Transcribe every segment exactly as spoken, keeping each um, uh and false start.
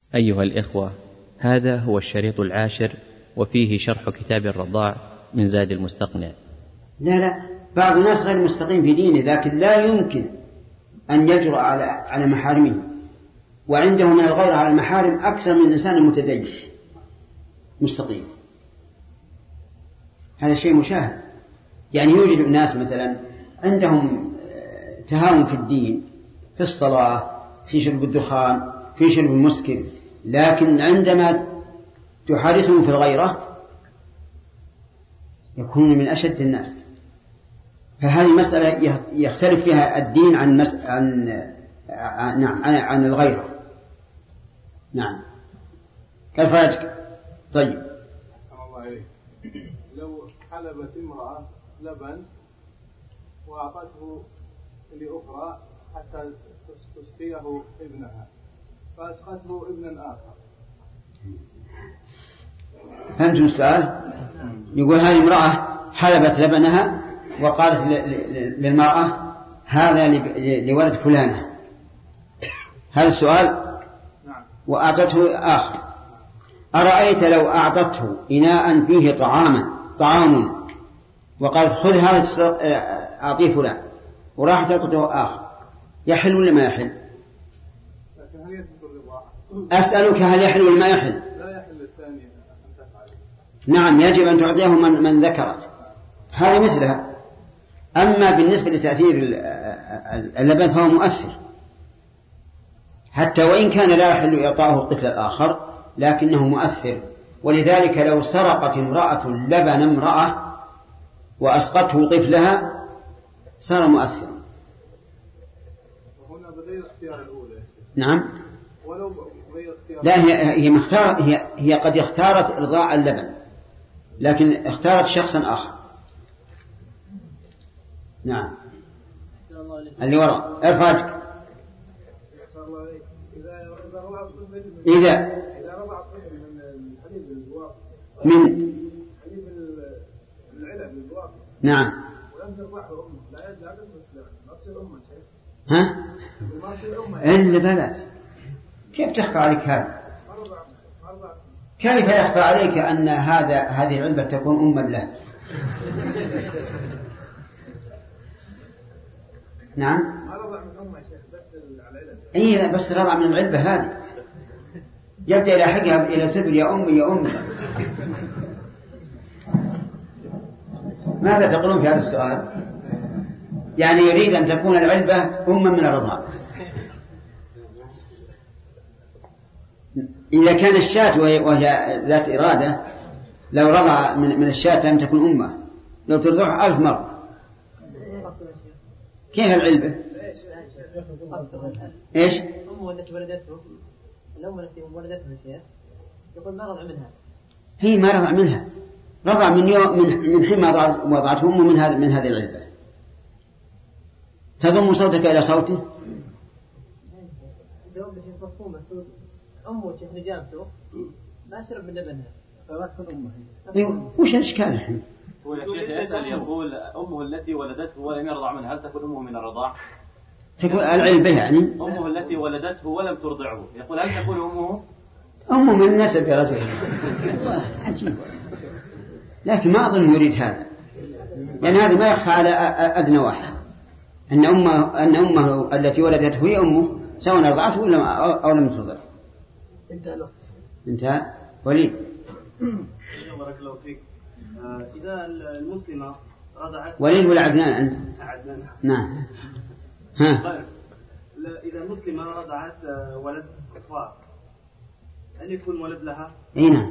أيها الإخوة، هذا هو الشريط العاشر وفيه شرح كتاب الرضاع من زاد المستقنع. لا لا بعض الناس غير مستقيم في دينه، لكن لا يمكن أن يجرؤ على على محارمه، وعنده من الغير على المحارم أكثر من إنسان متدين مستقيم. هذا شيء مشاهد. يعني يوجد ناس مثلا عندهم تهاون في الدين، في الصلاة، في شرب الدخان، في شرب المسكر، لكن عندما تحادثهم في الغيرة يكون من أشد الناس. فهذه مسألة يختلف فيها الدين عن مس... عن نعم عن, عن الغيرة. نعم كيف يجب؟ طيب لو حلبت امرأة لبن وأعطته لأخرى حتى تسقيه ابنها فأسقته ابنا آخر، فهمتم السؤال؟ يقول هذه امرأة حلبت لبنها وقالت للمرأة هذا لولد فلانة، هذا السؤال، وأعطته آخر. أرأيت لو أعطته إناء فيه طعاما طعام وقالت خذ هذا أعطيه فلان، وراح تعطته آخر، يحل ولا ما يحل؟ أسألك هل يحل ولا ما يحل؟ لا يحل الثاني أن تفعل. نعم يجب أن تعطيه من, من ذكرت، هذه مثلها. أما بالنسبة لتأثير اللبن فهو مؤثر، حتى وإن كان لا يحل إعطاؤه الطفل الآخر لكنه مؤثر. ولذلك لو سرقت امرأة لبن امرأة وأسقته طفلها صار مؤثرا. وهنا بغير اختيار الأولى. نعم ولو بغير اختيار. لا هي هي مختار هي هي قد اختارت إرضاع اللبن لكن اختارت شخصا آخر. نعم اللي وراء ارفعك. إذا من نعم ها إلا بلد. كيف تخفى عليك هذا؟ كيف يخفى عليك أن هذا هذه العلبة تكون أما له؟ نعم إيه بس رضع من العلبة هذه يبدأ إلى حقها إلى سبل يا أمي يا أمي. ماذا تقولون في هذا السؤال؟ يعني يريد أن تكون العلبة أما من الرضاع. إذا كان الشاة وهي ذات إرادة لو رضع من الشاة لم تكون أمة، لو ترضعها ألف مرة. كيف العلبة؟ إيش؟ أمه التي ولدته، الأم التي ولدته الشيء يقول ما رضع منها. هي ما رضع منها، رضع من يوم من من حين ما وضعته أمه من هذا من هذه العلبة. تضم صوتك إلى صوته. أمه شيخ نجابته ما شرب من لبنها فما تكون أمه. أيوة. وش الإشكال الحين؟ هو يا شيخ يسأل يقول أمه التي ولدته ولم يرضع منها هل تكون أمه من الرضاع؟ تقول العلبة يعني أمه التي ولدته ولم ترضعه، يقول هل تكون أمه؟ أمه من النسب يا رجل. عجيب. لكن ما أظن يريد هذا، لأن هذا ما يخفى على أدنى واحد أن أمه أن أمه التي ولدته هي أمه سواء رضعته ولا أو لم ترضع. انتهى انتهى. وليد. بارك الله فيك. إذا المسلمة رضعت. وليد ولا عدنان أنت؟ عدنان. نعم. ها. طيب. إذا المسلمة رضعت ولد كفار هل يكون ولد لها؟ أي نعم.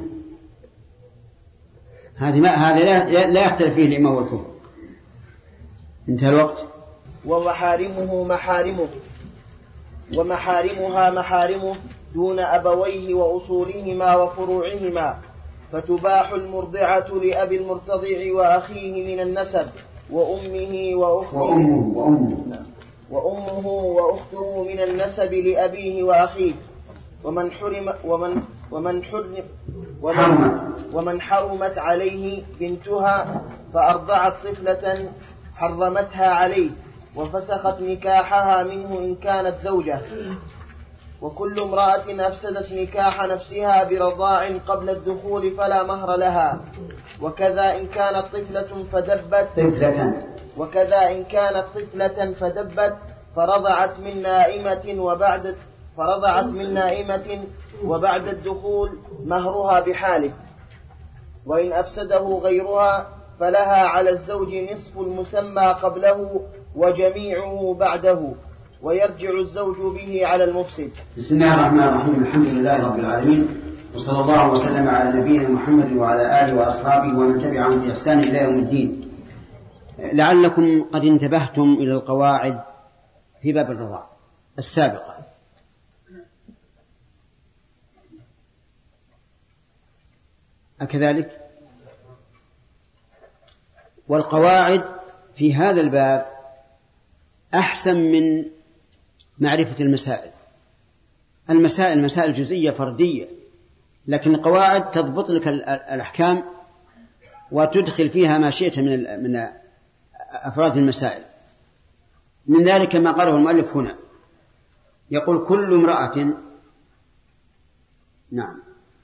هذه ما هذا لا لا يختلف فيه الإمام والكفر. انتهى الوقت. ومحارمه محارمه ومحارمها محارمه دون أبويه وأصولهما وفروعهما، فتباح المرضعة لأبي المرتضع وأخيه من النسب وأمه وأخته وأمه, وأمه وأخته من النسب لأبيه وأخيه. ومن حرم ومن ومن حرم ومن, ومن حرمت عليه بنتها فأرضعت طفلة حرمتها عليه وفسخت نكاحها منه إن كانت زوجة. وكل امرأة أفسدت نكاح نفسها برضاع قبل الدخول فلا مهر لها. وكذا إن كانت طفلة فدبت طفلة وكذا إن كانت طفلة فدبت فرضعت من نائمة وبعد فرضعت من نائمة وبعد الدخول مهرها بحاله. وإن أفسده غيرها فلها على الزوج نصف المسمى قبله وجميعه بعده، ويرجع الزوج به على المفسد. بسم الله الرحمن الرحيم. الحمد لله رب العالمين، وصلى الله وسلم على نبينا محمد وعلى آله وأصحابه ومن تبعهم بإحسان إلى يوم الدين. لعلكم قد انتبهتم إلى القواعد في باب الرضاع السابقة. أكذلك؟ والقواعد في هذا الباب أحسن من معرفة المسائل. المسائل مسائل جزئية فردية، لكن القواعد تضبط لك الأحكام وتدخل فيها ما شئت من من أفراد المسائل. من ذلك ما قاله المؤلف هنا، يقول كل امرأة نعم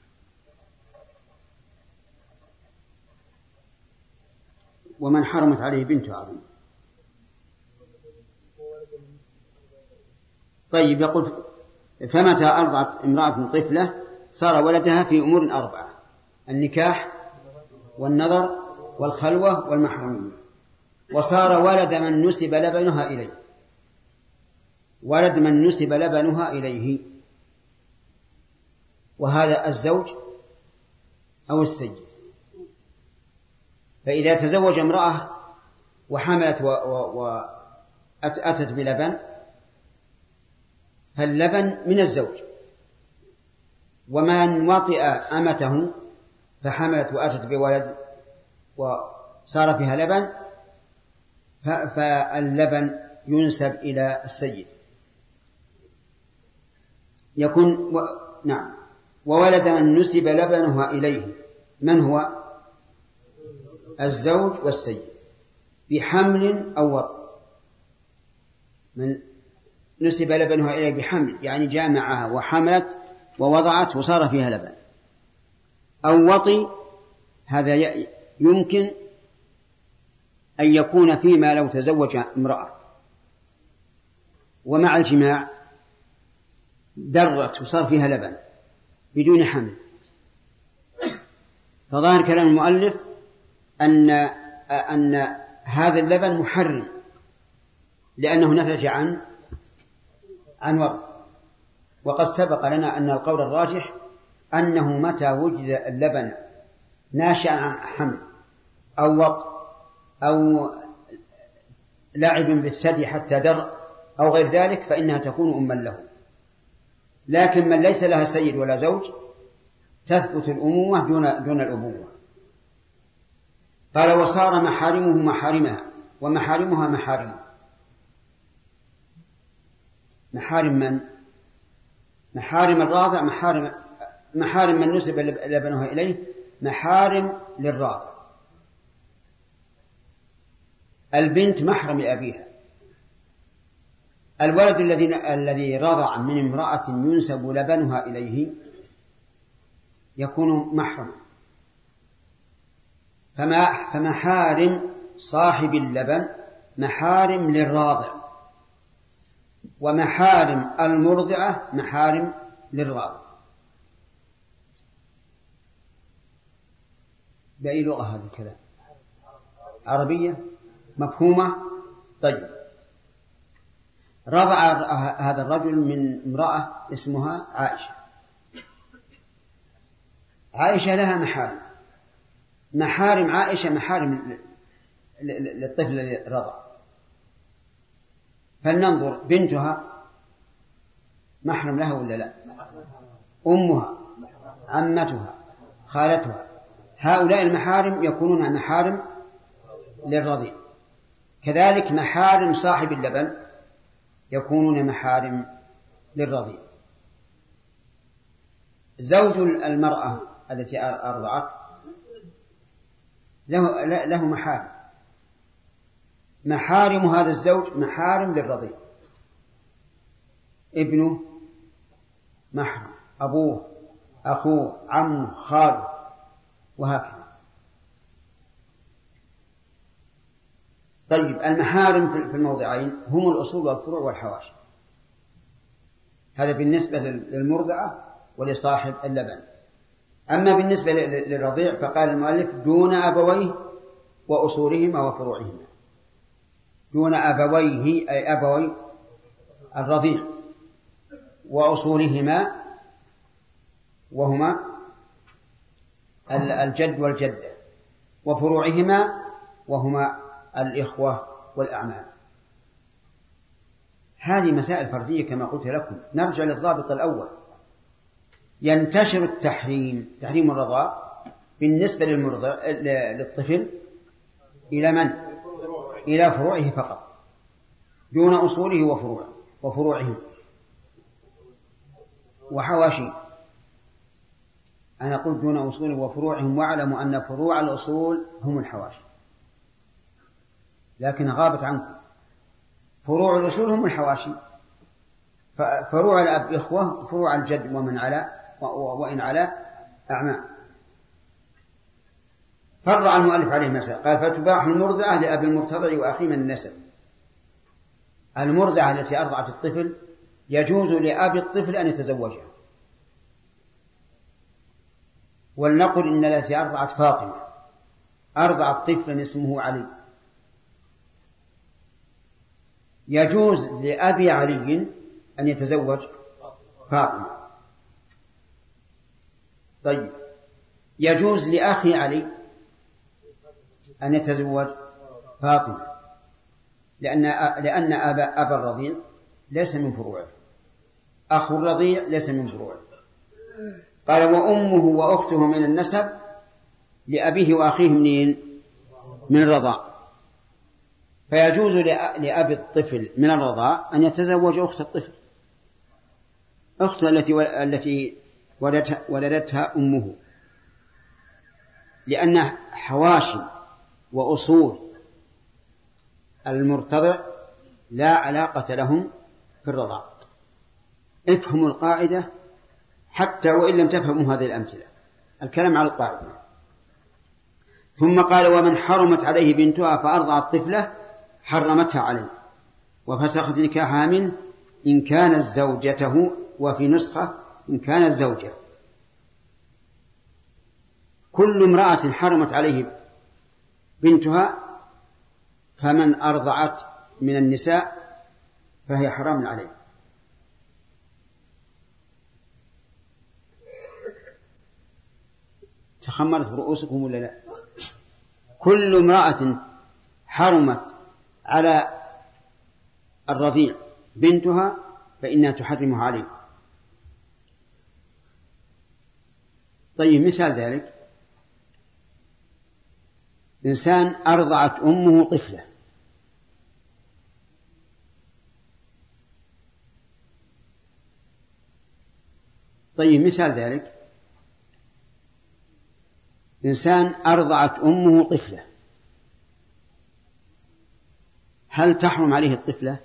ومن حرمت عليه بنته عظيم. طيب، يقول فمتى أرضعت امرأة طفلة صار ولدها في أمور أربعة: النكاح والنظر والخلوة والمحرمية، وصار ولد من نسب لبنها إليه ولد من نسب لبنها إليه وهذا الزوج أو السيد. فإذا تزوج امرأة وحملت وأتت بلبن فاللبن من الزوج، ومن وطئ أمته فحملت وأتت بولد وصار فيها لبن فاللبن ينسب إلى السيد. يكون و... نعم وولد من نسب لبنها إليه من هو؟ الزوج والسيد بحمل أو وطئ. من نسب لبنها إليه بحمل يعني جامعها وحملت ووضعت وصار فيها لبن، أو وطئ. هذا يمكن أن يكون فيما لو تزوج امرأة ومع الجماع درت وصار فيها لبن بدون حمل. فظاهر كلام المؤلف أن أن هذا اللبن محرم لأنه نتج عن عن وضع. وقد سبق لنا أن القول الراجح أنه متى وجد اللبن ناشئا عن حمل أو وضع أو لعب بالثدي حتى در أو غير ذلك فإنها تكون أما له. لكن من ليس لها سيد ولا زوج تثبت الأمومة دون دون الأبوة. قال وصار محارمه محارمها ومحارمها محارمها. محارم من؟ محارم الراضع، محارم محارم من نسب لبنها إليه، محارم للراضع. البنت محرم لأبيها. الولد الذي الذي رضع من امرأة ينسب لبنها إليه يكون محرم. فما فمحارم صاحب اللبن محارم للراضع، ومحارم المرضعة محارم للراضع. بأي لغة هذا الكلام؟ عربية مفهومة؟ طيب. رضع هذا الرجل من امرأة اسمها عائشة. عائشة لها محارم. محارم عائشة محارم للطفل الذي رضع. فلننظر بنتها محرم لها ولا لا؟ أمها، عمتها، خالتها، هؤلاء المحارم يكونون محارم للرضيع. كذلك محارم صاحب اللبن يكونون محارم للرضيع. زوج المرأة التي أرضعت له, له محارم. محارم هذا الزوج محارم للرضيع: ابنه محرم، أبوه، أخوه، عمه، خاله، وهكذا. طيب المحارم في الموضعين هم الأصول والفروع والحواشي. هذا بالنسبة للمرضعة ولصاحب اللبن. أما بالنسبة للرضيع فقال المؤلف دون أبويه وأصولهما وفروعهما. دون أبويه أي أبوي الرضيع، وأصولهما وهما الجد والجدة، وفروعهما وهما الإخوة والأعمام. هذه مسائل فردية كما قلت لكم. نرجع للضابط الأول. ينتشر التحريم تحريم الرضاع بالنسبة للمرضع للطفل إلى من؟ إلى فروعه فقط دون أصوله وفروعه وفروعه وحواشي. أنا قلت دون أصوله وفروعهم، واعلموا أن فروع الأصول هم الحواشي، لكن غابت عنكم. فروع الأصول هم الحواشي، فروع الأب إخوة، فروع الجد ومن على وإن على أعمام. فرع المؤلف عليه مسألة، قال فتباح المرضعة لأبي المرتضع وأخيه من النسب. المرضعة التي أرضعت الطفل يجوز لأبي الطفل أن يتزوجها. ولنقل إن التي أرضعت فاطمة أرضعت طفلا اسمه علي، يجوز لأبي علي أن يتزوج فاطمة. طيب يجوز لأخي علي أن يتزوج فاطمة، لأن لأن أبا أبا الرضيع ليس من فروعه، أخو الرضيع ليس من فروعه. قال وأمه وأخته من النسب لأبيه وأخيه منين؟ من الرضاع. فيجوز لأبي الطفل من الرضاع أن يتزوج أخت الطفل، أخته التي التي ولدتها أمه، لأن حواشي وأصول المرتضع لا علاقة لهم في الرضاع. افهموا القاعدة حتى وإن لم تفهموا هذه الأمثلة، الكلام على القاعدة. ثم قال ومن حرمت عليه بنتها فأرضعت طفله حرمتها عليه وفسخت نكاحها منه إن كانت زوجته، وفي نسخة إن كانت زوجة. كل امرأة حرمت عليه بنتها فمن أرضعت من النساء فهي حرام عليه. تخمرت رؤوسكم ولا لا؟ كل امرأة حرمت على الرضيع بنتها فإنها تحرمها عليه. طيب مثال ذلك إنسان أرضعت أمه طفلة، طيب مثال ذلك إنسان أرضعت أمه طفلة، هل تحرم عليه الطفلة؟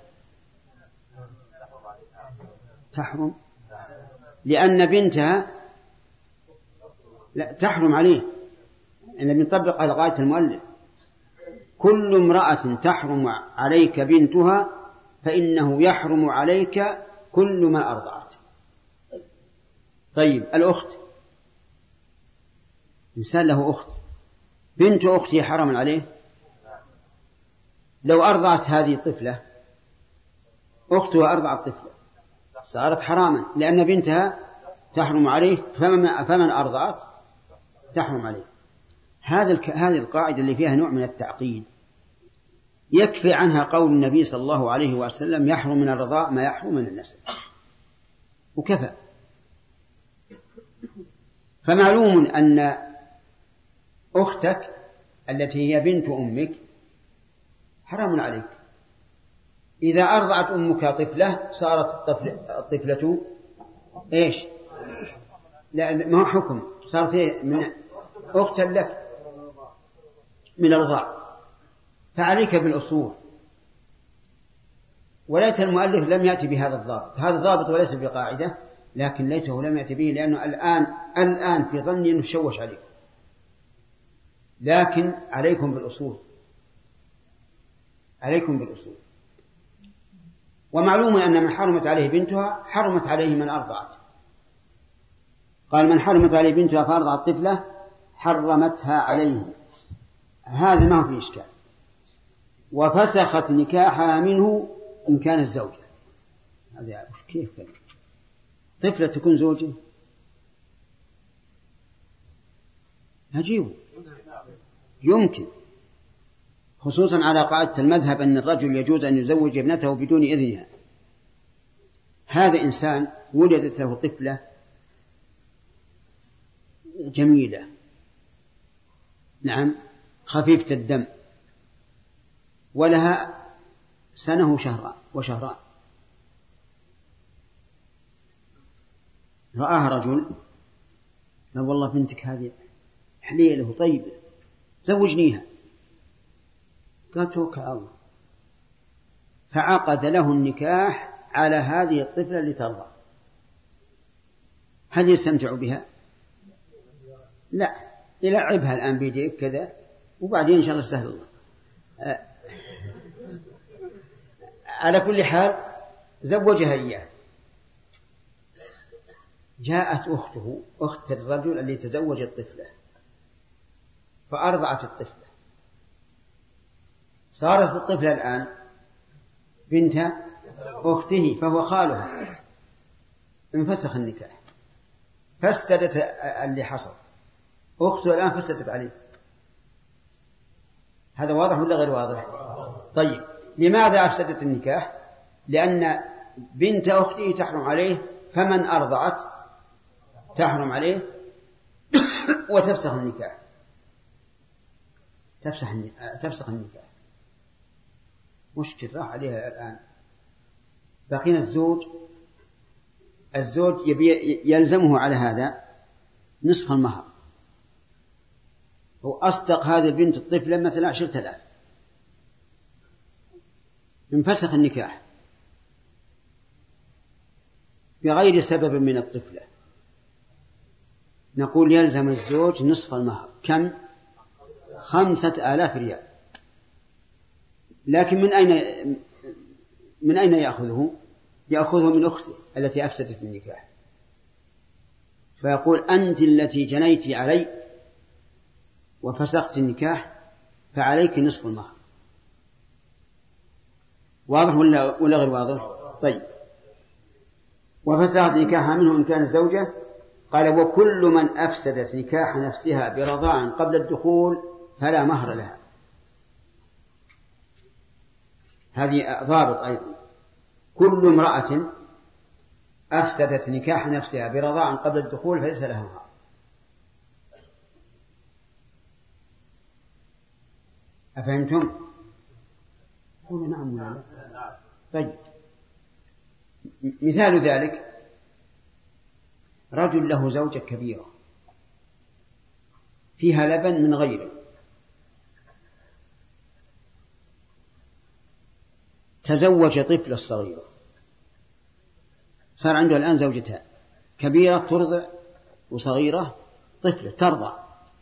تحرم، لأن بنتها لا تحرم عليه. إن بنطبق على قاعدة المؤلف كل امرأة تحرم عليك بنتها فإنه يحرم عليك كل ما أرضعت. طيب الأخت، إنسان له أخت، بنت أختي حرم عليه؟ لو أرضعت هذه الطفلة أختها أرضعت طفلة صارت حراما، لأن بنتها تحرم عليه، فمن, فمن أرضعت تحرم عليه. هذا هذه القاعدة اللي فيها نوع من التعقيد يكفي عنها قول النبي صلى الله عليه وسلم يحرم من الرضاع ما يحرم من النسب، وكفى. فمعلوم أن أختك التي هي بنت أمك حرام عليك. إذا أرضعت أمك طفلة صارت الطفلة إيش؟ لا ما هو حكم، صارت من أختا لك من الرضاع، فعليك بالأصول. وليس المؤلف لم يأتي بهذا الضابط، هذا ضابط وليس بقاعدة، لكن ليته لم يأتي به لأنه الآن الآن في ظني أنه شوش عليكم، لكن عليكم بالأصول، عليكم بالأصول. ومعلوم أن من حرمت عليه بنتها حرمت عليه من أرضعت. قال من حرمت عليه بنتها فأرضعت طفلة حرمتها عليه، هذا ما في إشكال. وفسخت نكاحها منه إن كانت زوجة. هذا كيف كده طفلة تكون زوجة؟ عجيب. يمكن، خصوصا على قاعدة المذهب أن الرجل يجوز أن يزوج ابنته بدون إذنها. هذا إنسان ولدت له طفلة جميلة، نعم، خفيفة الدم، ولها سنة وشهران وشهران رآها رجل قال والله بنتك هذه حليلة وطيبة زوجنيها. قال توكل على الله، فعقد له النكاح على هذه الطفلة اللي ترضى. هل يستمتع بها؟ لا، يلعبها الآن بيديك كذا وبعدين إن شاء الله سهل الله. أه. على كل حال زوجها إياه. جاءت أخته أخت الرجل اللي تزوج الطفلة فأرضعت الطفلة، صارت الطفلة الآن بنت أخته فهو خالها. انفسخ النكاح، فسدت اللي حصل، أخته الآن فسدت عليه. هذا واضح ولا غير واضح؟ طيب، لماذا أفسدت النكاح؟ لأن بنت أخته تحرم عليه، فمن أرضعت تحرم عليه وتفسخ النكاح، تفسخ تفسخ النكاح. مشكلة راح عليها الآن. بقينا الزوج، الزوج يبي يلزمه على هذا نصف المهر. هو أصدق هذه البنت الطفلة مثلا عشرة آلاف، انفسخ النكاح بغير سبب من الطفلة، نقول يلزم الزوج نصف المهر. كم؟ خمسة آلاف ريال. لكن من أين من أين يأخذه؟ يأخذه من أخته التي أفسدت النكاح، فيقول أنت التي جنيت علي وفسخت النكاح فعليك نصف المهر. واضح ولا ولا غير واضح؟ طيب، وفسخت نكاحها منه إن كانت زوجة. قال وكل من أفسدت نكاح نفسها برضاع قبل الدخول فلا مهر لها. هذه ضابط أيضا، كل امرأة أفسدت نكاح نفسها برضاع قبل الدخول فليس لها مهر. أفهمتم؟ قولوا نعم ولا لا؟ طيب، مثال ذلك رجل له زوجة كبيرة فيها لبن من غيره، تزوج طفلة صغيرة، صار عنده الآن زوجتان، كبيرة ترضع وصغيرة طفلة ترضع،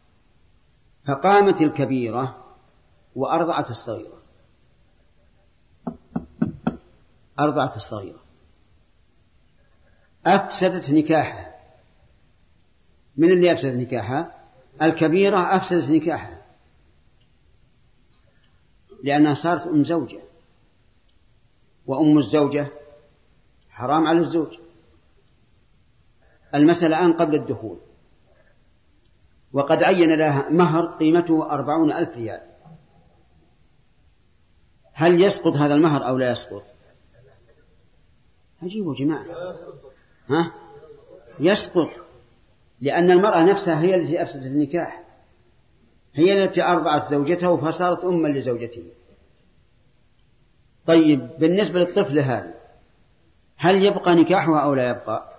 فقامت الكبيرة وأرضعت الصغيرة، أرضعت الصغيرة، أفسدت نكاحها. من اللي أفسد نكاحها؟ الكبيرة أفسدت نكاحها لأنها صارت أم زوجة، وأم الزوجة حرام على الزوج. المسألة الآن قبل الدخول، وقد عين لها مهر قيمته أربعون ألف ريال. هل يسقط هذا المهر أو لا يسقط؟ عجيبوا جماعة، ها؟ يسقط، لأن المرأة نفسها هي التي أفسدت النكاح، هي التي أرضعت زوجته فصارت أما لزوجته. طيب، بالنسبة للطفل هذا هل يبقى نكاحها أو لا يبقى؟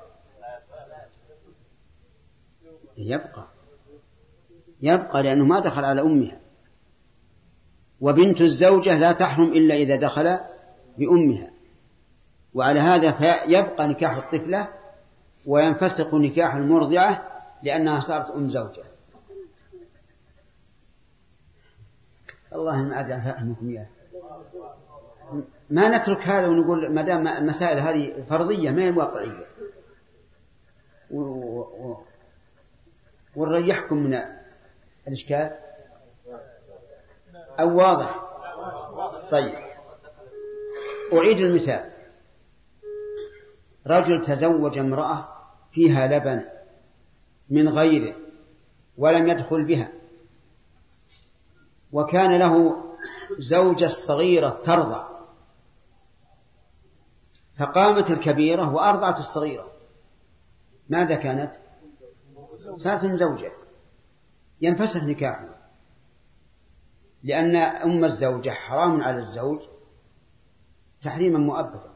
يبقى يبقى لأنه ما دخل على أمها، وبنت الزوجة لا تحرم إلا إذا دخل بأمها، وعلى هذا فيبقى نكاح الطفلة وينفسخ نكاح المرضعة لأنها صارت أم زوجة. الله ما عاد أفهمكم إياه. ما نترك هذا ونقول ما دام المسائل هذه فرضية ما هي واقعية، ونريحكم من الإشكال أو واضح. طيب أعيد المثال. رجل تزوج امرأة فيها لبن من غيره ولم يدخل بها، وكان له زوجة صغيرة ترضع، فقامت الكبيرة وأرضعت الصغيرة، ماذا كانت؟ صارت زوجة، ينفسخ نكاحه، لأن أم الزوجة حرام على الزوج تحريما مؤبدا.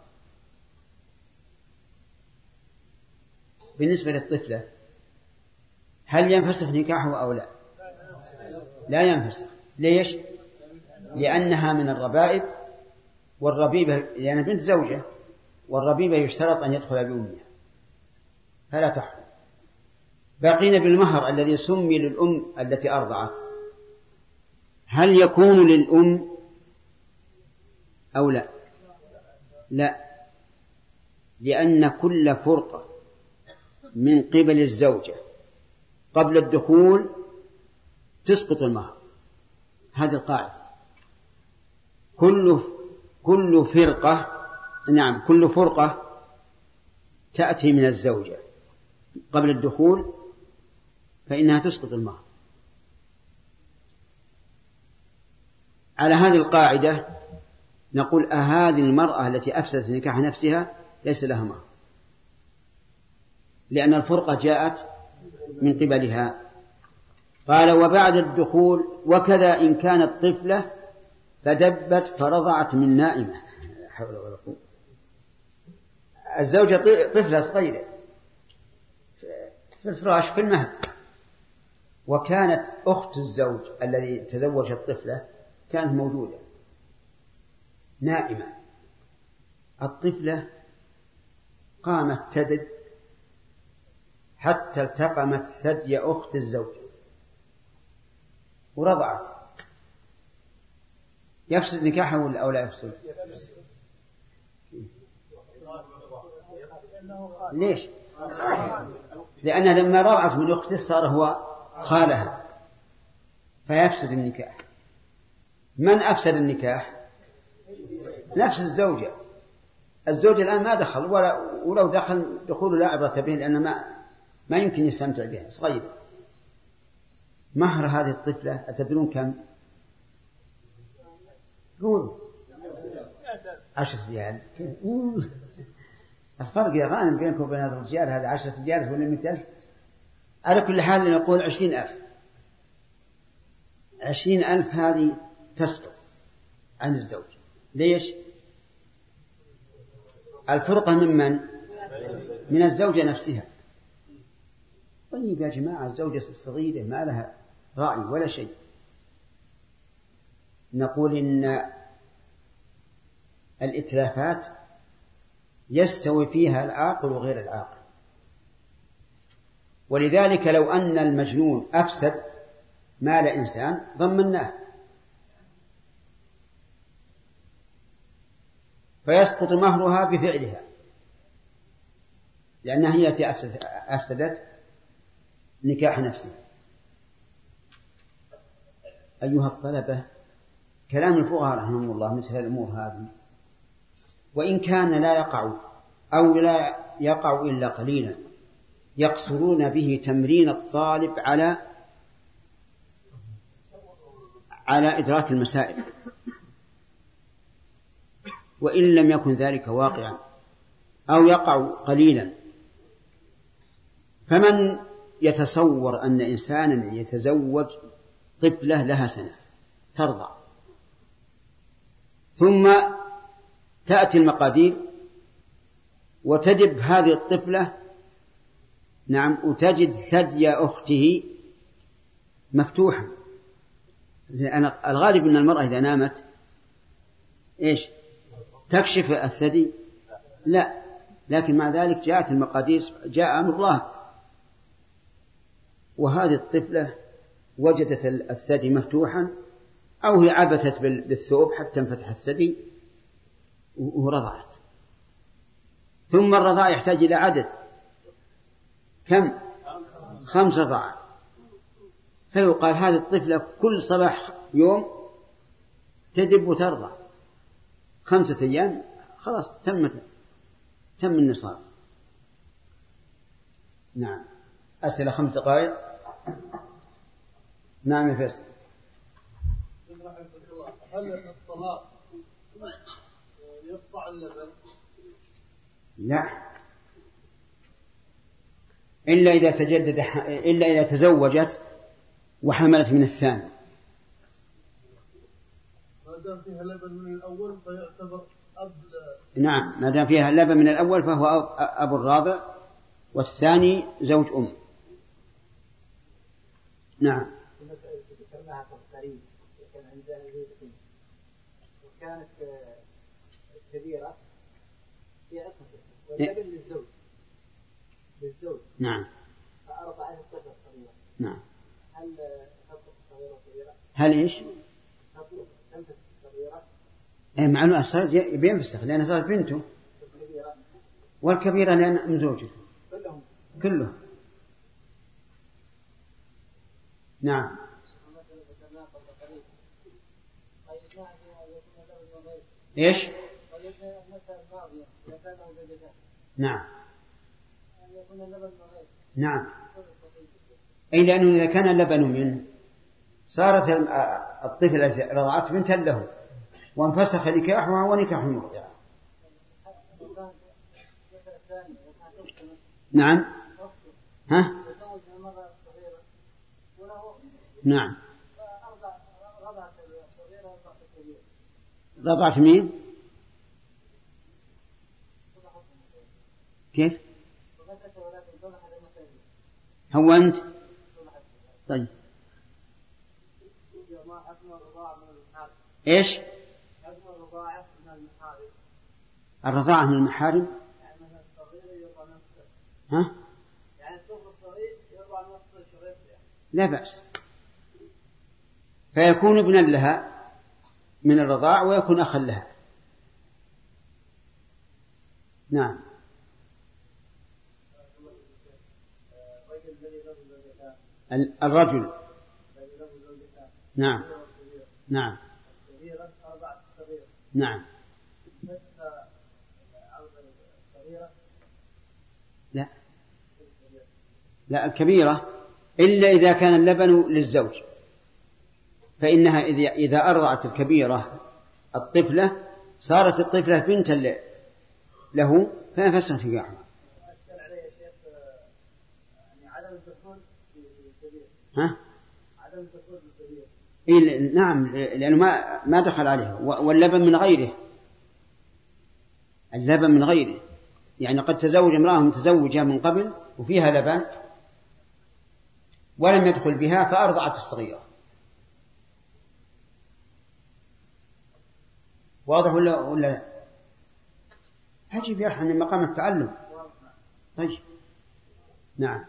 بالنسبة للطفلة هل ينفسخ نكاحه أو لا؟ لا ينفسخ. ليش؟ لأنها من الربائب، والربيبة لأنها بنت زوجة، والربيبة يشترط أن يدخل بأمها فلا تحرم. باقين بالمهر الذي سمي للأم التي أرضعت، هل يكون للأم أو لا؟ لا، لأن كل فرقة من قبل الزوجة قبل الدخول تسقط المهر. هذه القاعدة. كل كل فرقة نعم كل فرقة تأتي من الزوجة قبل الدخول فإنها تسقط المهر. على هذه القاعدة نقول أهذه المرأة التي أفسدت نكاح نفسها ليس لها مهر، لأن الفرقة جاءت من قبلها. قال وبعد الدخول وكذا إن كانت طفلة فدبت فرضعت من نائمة. الزوجة طفلة صغيرة في الفراش في المهد، وكانت أخت الزوج الذي تزوج الطفلة كانت موجودة نائمة. الطفلة قامت تدب حتى التقمت ثدي أخت الزوج ورضعت. يفسد نكاحه أو لا يفسد؟ ليش؟ لأنها لما رضعت من أخته صار هو خالها فيفسد النكاح. من أفسد النكاح؟ نفس الزوجة. الزوجة الآن ما دخل، ولا ولو دخل دخول لا عبرة به، لأن ما ما يمكن يستمتع بها صغيرة. مهر هذه الطفلة أتدرون كم؟ قول عشرة ريال. الفرق يا غانم بينكم وبين هذا الرجال، هذا عشرة ريال ولا مئة ألف. على كل حال نقول عشرين ألف. عشرين ألف هذه تسقط عن الزوج. ليش؟ الفرقة ممن؟ من الزوجة نفسها. طيب يا جماعة الزوجة الصغيرة ما لها راعي ولا شيء. نقول إن الإتلافات يستوي فيها العاقل وغير العاقل، ولذلك لو أن المجنون أفسد مال إنسان ضمناه فيسقط مهرها بفعلها، لأنها هي التي أفسدت نكاح نفسه. أيها الطلبة، كلام الفقهاء رحمهم الله مثل الأمور هذه وإن كان لا يقع أو لا يقع إلا قليلا يقصرون به تمرين الطالب على على إدراك المسائل، وإن لم يكن ذلك واقعا أو يقع قليلا. فمن يتصور أن إنسانا يتزوج طفلة لها سنة ترضع ثم تأتي المقادير وتدب هذه الطفلة نعم وتجد ثدي أخته مفتوحا، لأن الغالب أن المرأة إذا نامت إيش تكشف الثدي؟ لا، لكن مع ذلك جاءت المقادير، جاء أمر الله. وهذه الطفلة وجدت الثدي مفتوحا أو هي عبثت بالثوب حتى انفتح الثدي ورضعت. ثم الرضاع يحتاج إلى عدد كم؟ خمس رضاعات. فيقال هذه الطفلة كل صباح يوم تدب وترضع خمسة أيام، خلاص تمت تم النصاب. نعم. أسئلة خمس دقائق. نعم يا فيصل. هل الطلاق يقطع اللبن؟ لا، إلا إذا تجدد، إلا إذا تزوجت وحملت من الثاني. ما دام فيها لبن من الأول فيعتبر أب. نعم، ما دام فيها لبن من الأول فهو أب الراضع، والثاني زوج أم. نعم. ذكرناها قريب كان عندها زوجتين وكانت كبيرة هي أسمى واللبن للزوج للزوج. نعم. فأرضعت الطفلة الصغيرة. نعم. هل تطلق الصغيرة وكبيرة؟ هل إيش؟ تطلق تنفس الصغيرة. إيه معلومة صارت بينفسخ لأنها صارت بنته. الكبيرة. والكبيرة لأن من زوجته. كلهم. كله. نعم. إيش؟ نعم. نعم. أي لأنه إذا كان اللبن منه صارت الطفل التي رضعت بنتا له وانفسخ نكاحها ونكاح المرضع. نعم. ها؟ نعم. رضعت مين؟ كيف؟ هو أنت؟ طيب. إيش؟ الرضاعة من المحارم؟ ها؟ لا بأس، فيكون ابنا لها من الرضاع ويكون أخا لها. نعم. الرجل. نعم. نعم. نعم. لا لا الكبيرة إلا إذا كان اللبن للزوج، فإنها إذا أرضعت الكبيرة الطفلة صارت الطفلة بنتا له فانفسخت نكاحها. ها؟ إيه نعم، لأنه ما ما دخل عليه، واللبن من غيره، اللبن من غيره، يعني قد تزوج امرأة متزوجة من قبل وفيها لبن ولم يدخل بها فأرضعت الصغيرة. واضح ولا ولا لا؟ هجي بيرحم من مقام التعلم. طيب. نعم.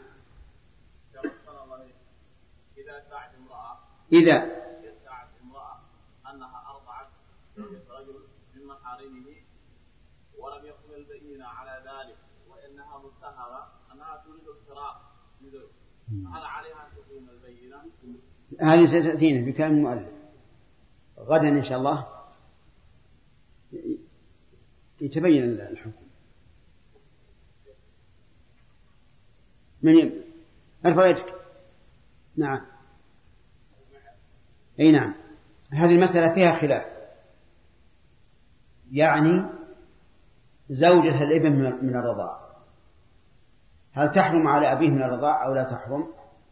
إذا ادعت امرأة إذا ادعت امرأة أنها أرضعت رجل من محارمه ولم يقم البينة على ذلك وإنها متهمة أنها تريد افتراء لزوج، هل عليها أن تقيم البينة؟ هذه ستأتينا بكلام المؤلف غدا إن شاء الله يتبين الحكم. من ارفع يدك. نعم. اي نعم، هذه المسألة فيها خلاف، يعني زوجة الابن من الرضاع هل تحرم على أبيه من الرضاع أو لا تحرم؟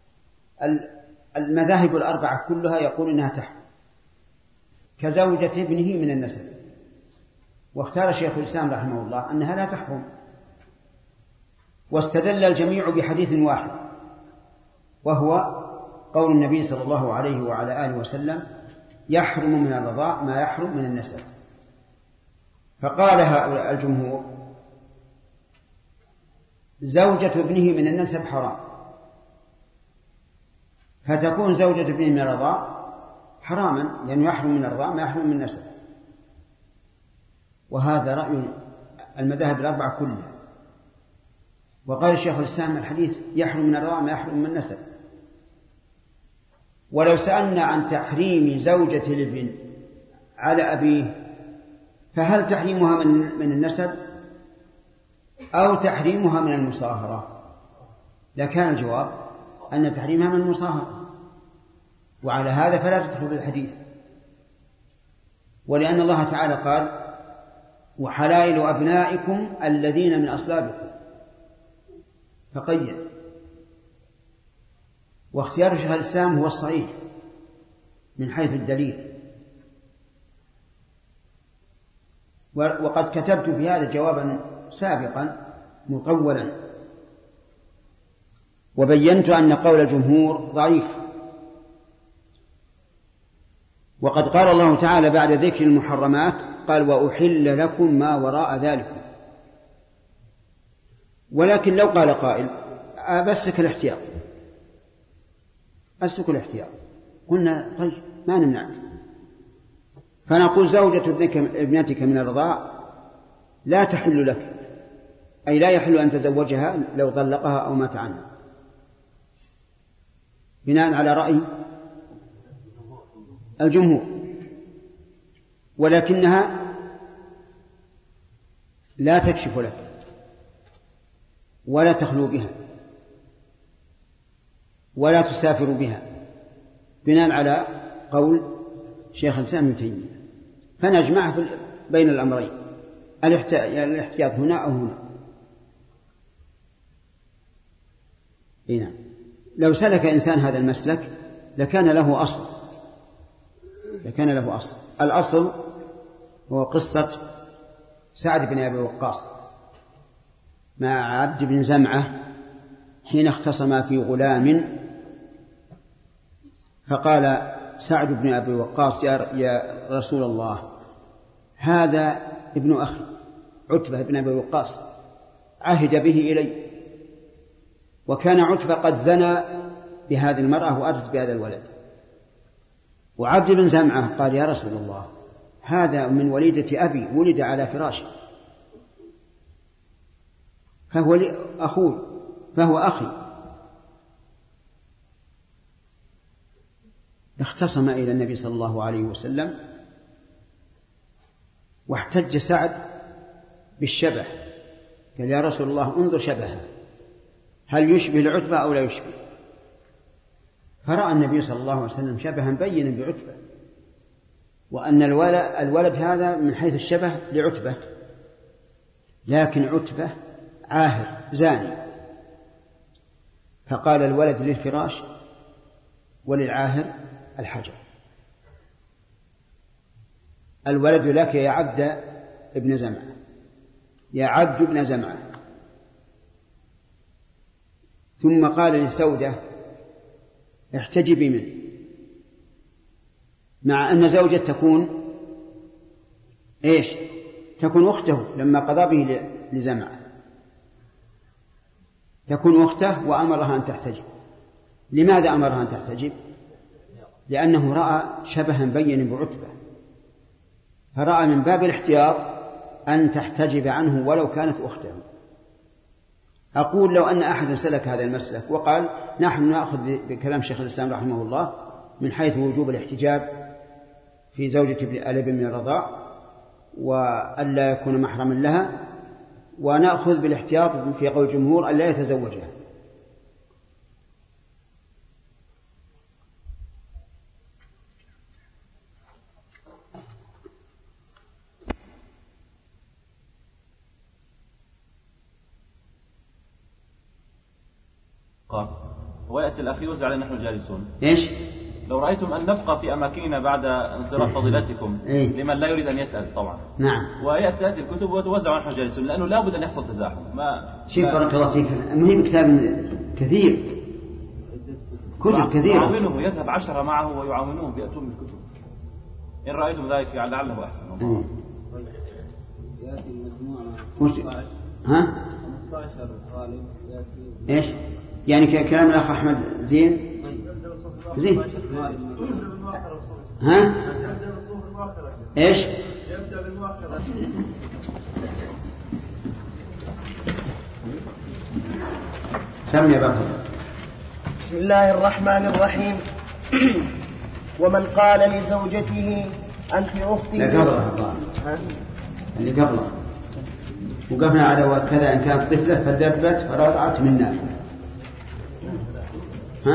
المذاهب الأربعة كلها يقول إنها تحرم كزوجة ابنه من النسب، واختار شيخ الإسلام رحمه الله أنها لا تحرم، واستدل الجميع بحديث واحد وهو قول النبي صلى الله عليه وعلى آله وسلم: يحرم من الرضاع ما يحرم من النسب. فقال هؤلاء الجمهور زوجة ابنه من النسب حرام، فتكون زوجة ابنه من الرضاع حراما، لأنه يعني يحرم من الرضاع ما يحرم من النسب. وهذا رأي المذاهب الأربعة كلها. وقال الشيخ الإسلام الحديث يحرم من الرضاع ما يحرم من النسب. ولو سألنا عن تحريم زوجة الابن على أبيه فهل تحريمها من من النسب أو تحريمها من المصاهرة؟ لكان الجواب أن تحريمها من المصاهرة، وعلى هذا فلا تدخل في الحديث. ولأن الله تعالى قال وحلائل أبنائكم الذين من أصلابكم، فقيد. واختيار شيخ الإسلام هو الصحيح من حيث الدليل. وقد كتبت في هذا جوابا سابقا مطولا وبينت أن قول الجمهور ضعيف. وقد قال الله تعالى بعد ذكر المحرمات قال وأحل لكم ما وراء ذلك. ولكن لو قال قائل أبسك الاحتياط أسلك الاحتياط، قلنا طيب ما نمنعك، فنقول زوجة ابنك ابنتك من الرضاع لا تحل لك، أي لا يحل أن تزوجها لو طلقها أو مات عنها، بناء على رأي الجمهور. ولكنها لا تكشف لك ولا تخلو بها ولا تسافر بها، بناء على قول شيخ الإسلام ابن تيمية. فنجمع بين الأمرين، الاحتياط هنا أو هنا. هنا لو سلك إنسان هذا المسلك لكان له أصل لكان له أصل الأصل هو قصة سعد بن أبي وقاص مع عبد بن زمعة حين اختصما في غلام، فقال سعد بن أبي وقاص يا رسول الله هذا ابن أخي عتبة بن أبي وقاص عهد به إلي، وكان عتبة قد زنى بهذه المرأة وأتت بهذا الولد. وعبد بن زمعة قال يا رسول الله هذا من وليدة أبي ولد على فراشه، فهو أخوي فهو أخي. اختصم إلى النبي صلى الله عليه وسلم، واحتج سعد بالشبه، قال يا رسول الله انظر شبهه هل يشبه العتبة أو لا يشبه؟ فرأى النبي صلى الله عليه وسلم شبها بينا بعتبة، وأن الولد هذا من حيث الشبه لعتبة، لكن عتبة عاهر زاني، فقال الولد للفراش وللعاهر الحجر. الولد لك يا عبد ابن زمعة يا عبد ابن زمعة. ثم قال لسودة احتجبي منه، مع أن زوجة تكون إيش تكون أخته لما قضى به لزمعة، تكون أخته وأمرها أن تحتجب. لماذا أمرها أن تحتجب؟ لأنه رأى شبها بينا بعتبة، فرأى من باب الاحتياط أن تحتجب عنه ولو كانت أخته. أقول لو أن أحد سلك هذا المسلك وقال نحن نأخذ بكلام شيخ الإسلام رحمه الله من حيث وجوب الاحتجاب في زوجة الابن من الرضاع وألا يكون محرما لها، ونأخذ بالاحتياط في قول الجمهور ألا يتزوجها. ويأتي الأخ يوزع علينا نحن جالسون. إيش؟ لو رأيتم أن نبقى في أماكننا بعد انصراف فضيلتكم إيه؟ لمن لا يريد أن يسأل طبعا. نعم. ويأتي هذه الكتب وتوزع نحن جالسون، لأنه لا بد أن يحصل تزاحم. ما شيء بارك الله فيك، المهم كتاب كثير، كتب كثيرة. يعاونه يذهب عشرة معه ويعاونوه بيأتون بالكتب. إن رأيتم ذلك لعله أحسن. وش ها؟ إيش يعني كلام الأخ أحمد زين زين ها إيش سمي بقى. بسم الله الرحمن الرحيم. ومن قال لزوجته أنت أختي لا قبله اللي قبله وقفنا على وكذا إن كانت طفلة فدبت فرضعت من نار. ها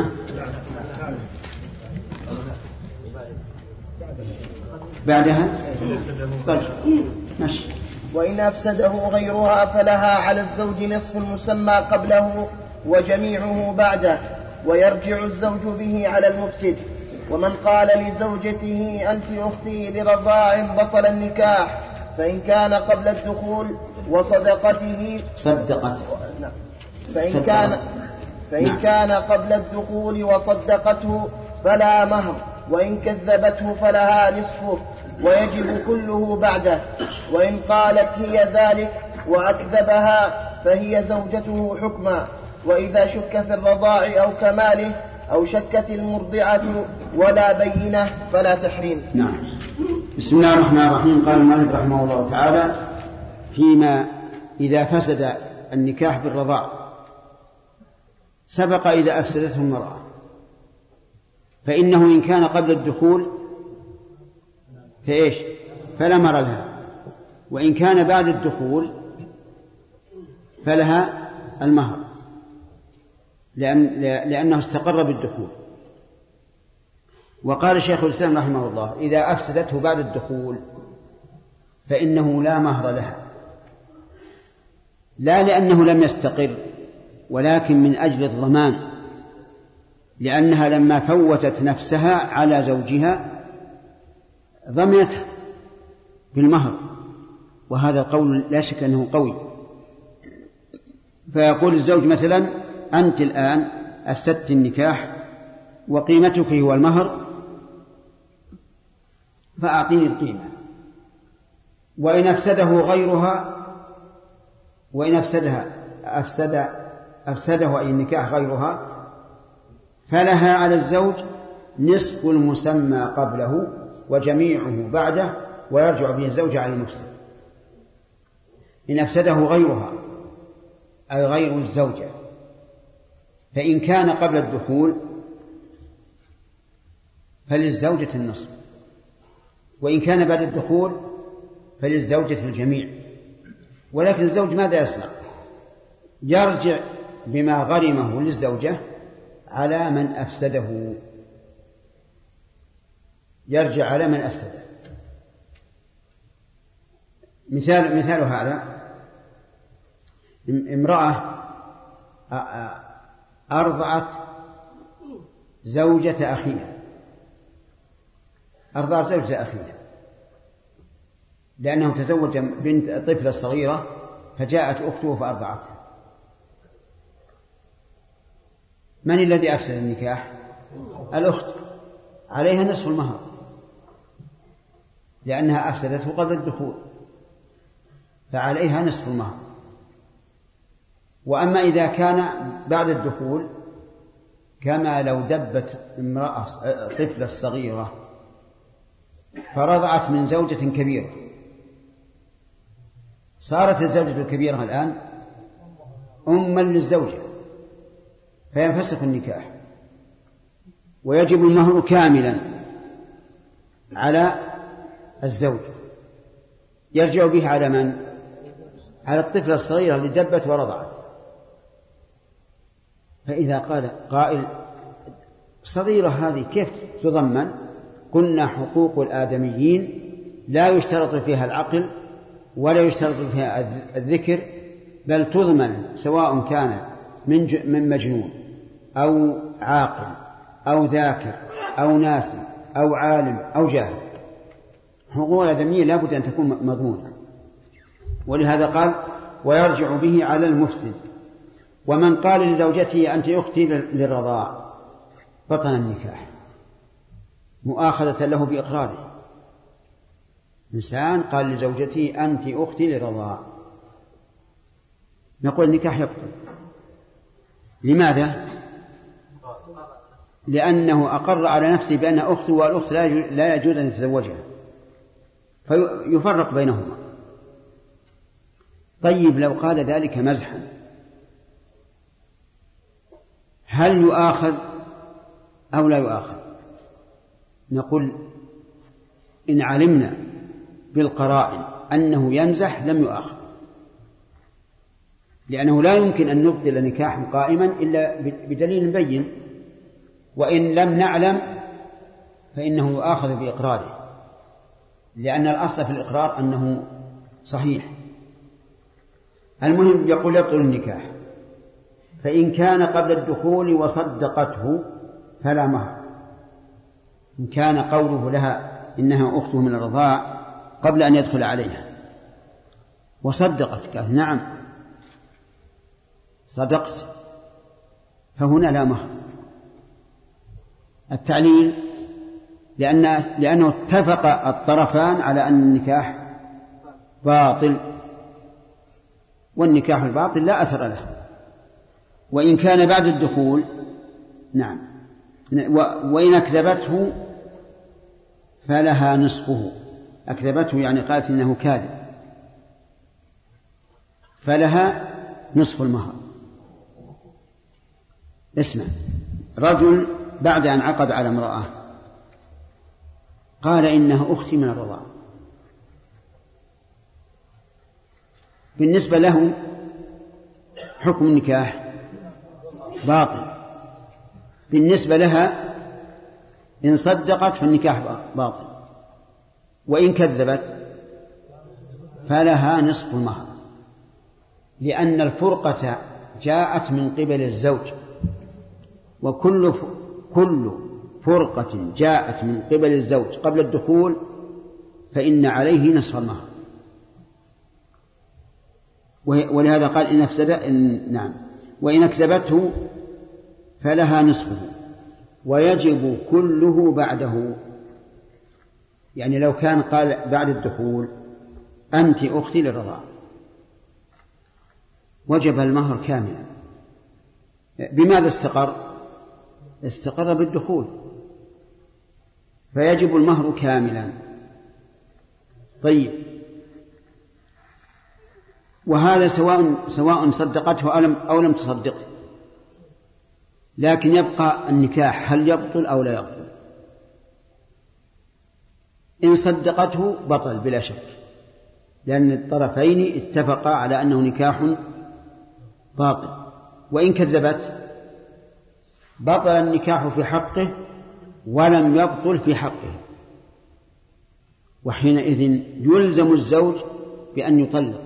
بعدها طيب ماشي. وإن أفسده غيرها فلها على الزوج نصف المسمى قبله وجميعه بعده، ويرجع الزوج به على المفسد. ومن قال لزوجته أنت أختي لرضاع بطل النكاح، فإن كان قبل الدخول وصدقته صدقت فإن كان فإن كان قبل الدخول وصدقته فلا مهر، وإن كذبته فلها نصفه ويجب كله بعده. وإن قالت هي ذلك وأكذبها فهي زوجته حكما. وإذا شك في الرضاع أو كماله أو شكت المرضعة ولا بينة فلا تحريم. نعم. بسم الله الرحمن الرحيم. قال المؤلف رحمه الله تعالى فيما إذا فسد النكاح بالرضاع. سبق إذا أفسدته المرأة فإنه إن كان قبل الدخول فإيش فلا مهر لها، وإن كان بعد الدخول فلها المهر لأن لأنه استقر بالدخول. وقال شيخ الإسلام رحمه الله إذا أفسدته بعد الدخول فإنه لا مهر لها، لا لأنه لم يستقر ولكن من أجل الضمان، لأنها لما فوتت نفسها على زوجها ضمنته بالمهر، وهذا القول لا شك أنه قوي. فيقول الزوج مثلا أنت الآن أفسدت النكاح وقيمتك هو المهر فأعطيني القيمة. وإن أفسده غيرها وإن أفسدها أفسد أفسده أي النكاح غيرها فلها على الزوج نصف المسمى قبله وجميعه بعده، ويرجع به الزوج على المفسد. إن أفسده غيرها أي غير الزوجة، فإن كان قبل الدخول فللزوجة النصف، وإن كان بعد الدخول فللزوجة الجميع. ولكن الزوج ماذا يصنع؟ يرجع بما غرمه للزوجة على من أفسده، يرجع على من أفسده. مثال مثال هذا امرأة أرضعت زوجة أخيها أرضعت زوجة أخيها لأنه تزوج بنت طفلة صغيرة فجاءت أخته فأرضعتها. من الذي أفسد النكاح؟ الأخت، عليها نصف المهر لأنها أفسدته قبل الدخول فعليها نصف المهر. وأما إذا كان بعد الدخول كما لو دبت امرأة طفلة صغيرة فرضعت من زوجة كبيرة، صارت الزوجة الكبيرة الآن أما للزوجة فينفسخ النكاح ويجب المهر كاملا على الزوج، يرجع به على من؟ على الطفلة الصغيرة اللي دبت ورضعت. فإذا قال قائل صغيرة هذه كيف تضمن؟ قلنا حقوق الآدميين لا يشترط فيها العقل ولا يشترط فيها الذكر، بل تضمن سواء كان من من مجنون أو عاقل أو ذاكر أو ناسي أو عالم أو جاهل. حقوق الآدمية لا بد أن تكون مضمونة. ولهذا قال ويرجع به على المفسد. ومن قال لزوجته أنت أختي للرضاع بطل النكاح مؤاخذة له بإقراره. إنسان قال لزوجته أنت أختي للرضاع نقول النكاح يبطل. لماذا؟ لأنه أقر على نفسه بأن أخته والأخت لا يجوز أن يتزوجها، فيفرق بينهما. طيب لو قال ذلك مزحا هل يؤاخذ أو لا يؤاخذ؟ نقول إن علمنا بالقرائن أنه يمزح لم يؤاخذ، لأنه لا يمكن أن نبطل نكاحا قائما إلا بدليل بين، وإن لم نعلم فإنه يؤاخذ بإقراره، لأن الأصل في الإقرار أنه صحيح. المهم يقول يبطل النكاح، فإن كان قبل الدخول وصدقته فلا مهر. إن كان قوله لها إنها أخته من الرضاع قبل أن يدخل عليها وصدقت، قال نعم صدقت، فهنا لا مهر. التعليل لأن لأنه اتفق الطرفان على أن النكاح باطل، والنكاح الباطل لا أثر له. وإن كان بعد الدخول نعم، وإن أكذبته فلها نصفه. أكذبته يعني قالت إنه كاذب، فلها نصف المهر. اسمع، رجل بعد أن عقد على امرأة قال إنها أختي من الرضاعة، بالنسبة له حكم النكاح باطل، بالنسبة لها إن صدقت فالنكاح باطل، وإن كذبت فلها نصف المهر، لأن الفرقة جاءت من قبل الزوج، وكل كل فرقة جاءت من قبل الزوج قبل الدخول فإن عليه نصف المهر. ولهذا قال إن أفسد إن نعم وإن أكذبته فلها نصفه ويجب كله بعده. يعني لو كان قال بعد الدخول أنت أختي للرضاعة وجب المهر كاملا. بماذا استقر؟ استقر بالدخول، فيجب المهر كاملا. طيب، وهذا سواء سواء صدقته أو لم أو لم تصدقه، لكن يبقى النكاح هل يبطل أو لا يبطل؟ إن صدقته بطل بلا شك، لأن الطرفين اتفقا على أنه نكاح باطل. وإن كذبت بطل النكاح في حقه ولم يبطل في حقه، وحينئذ يلزم الزوج بأن يطلق.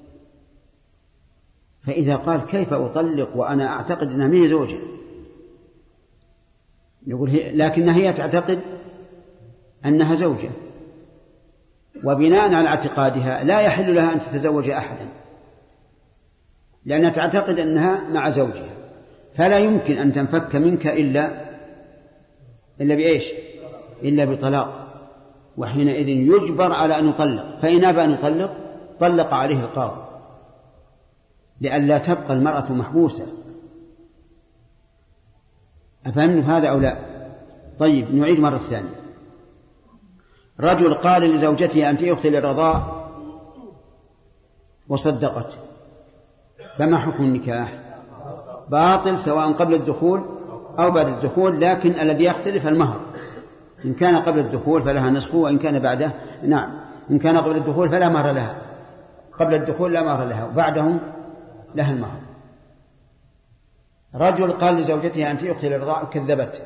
فإذا قال كيف أطلق وأنا أعتقد أنها هي زوجة، يقول هي لكنها هي تعتقد أنها زوجة، وبناء على اعتقادها لا يحل لها أن تتزوج أحدا، لأنها تعتقد أنها مع زوجها، فلا يمكن أن تنفك منك إلا إلا بإيش؟ إلا بطلاق. وحينئذ يجبر على أن يطلق، فإن أبى أن يطلق طلق عليه القاضي لئلا تبقى المرأة محبوسة. أفهمت هذا أو لا؟ طيب، نعيد مرة ثانية. رجل قال لزوجته أنت أختي للرضاع وصدقت، فما حكم النكاح؟ باطل سواء قبل الدخول أو بعد الدخول، لكن الذي يختلف المهر. إن كان قبل الدخول فلها نصفه، وإن كان بعده نعم إن كان قبل الدخول فلا مهر لها، قبل الدخول لا مهر لها، وبعدهم لها المهر. رجل قال لزوجته أنت أختي للرضاع كذبت،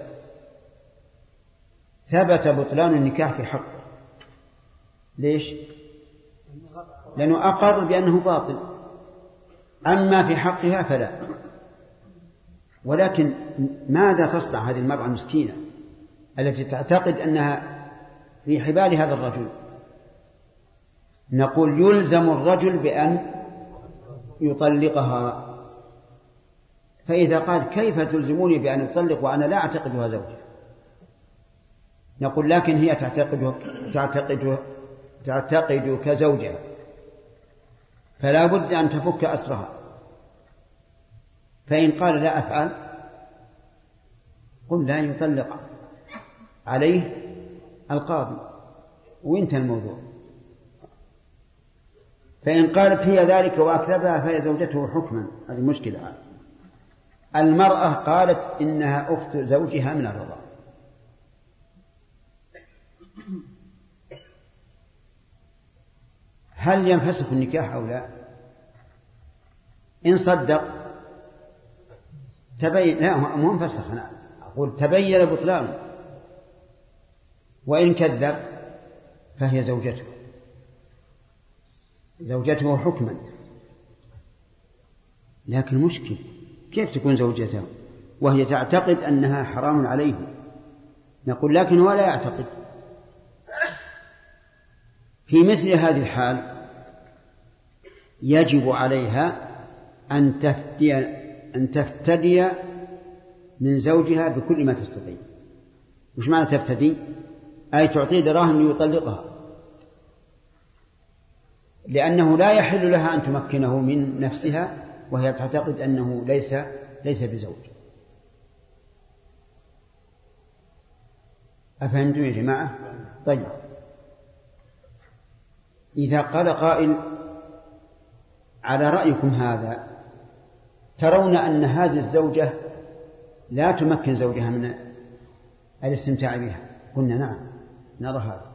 ثبت بطلان النكاح في حقه. ليش؟ لأنه أقر بأنه باطل، أما في حقها فلا. ولكن ماذا تصنع هذه المرأة المسكينة التي تعتقد أنها في حبال هذا الرجل؟ نقول يلزم الرجل بأن يطلقها. فإذا قال كيف تلزموني بأن أطلق وأنا لا أعتقدها زوجة؟ نقول لكن هي تعتقد تعتقد تعتقد كزوجها، فلا بد أن تفك أسرها فإن قال لا أفعل قل لا يطلق عليه القاضي وانتهى الموضوع. فإن قالت هي ذلك وأكذبها فهي زوجته حكما. هذه مشكلة. المرأة قالت إنها أخت زوجها من الرضاعة، هل ينفسخ النكاح أو لا؟ إن صدق تبين، لا مو انفسخ، أنا أقول تبين بطلانه، وإن كذب فهي زوجته زوجته حكما. لكن مشكل كيف تكون زوجته وهي تعتقد أنها حرام عليه؟ نقول لكن هو لا يعتقد. في مثل هذه الحال يجب عليها أن تفتدي أن تفتدي من زوجها بكل ما تستطيع. وش معنى تفتدي؟ أي تعطي دراهم ليطلقها، لأنه لا يحل لها أن تمكنه من نفسها وهي تعتقد أنه ليس ليس بزوج. أفهمتم يا جماعة؟ طيب، إذا قال قائل على رأيكم هذا ترون أن هذه الزوجة لا تمكن زوجها من الاستمتاع بها، قلنا نعم نرى هذا.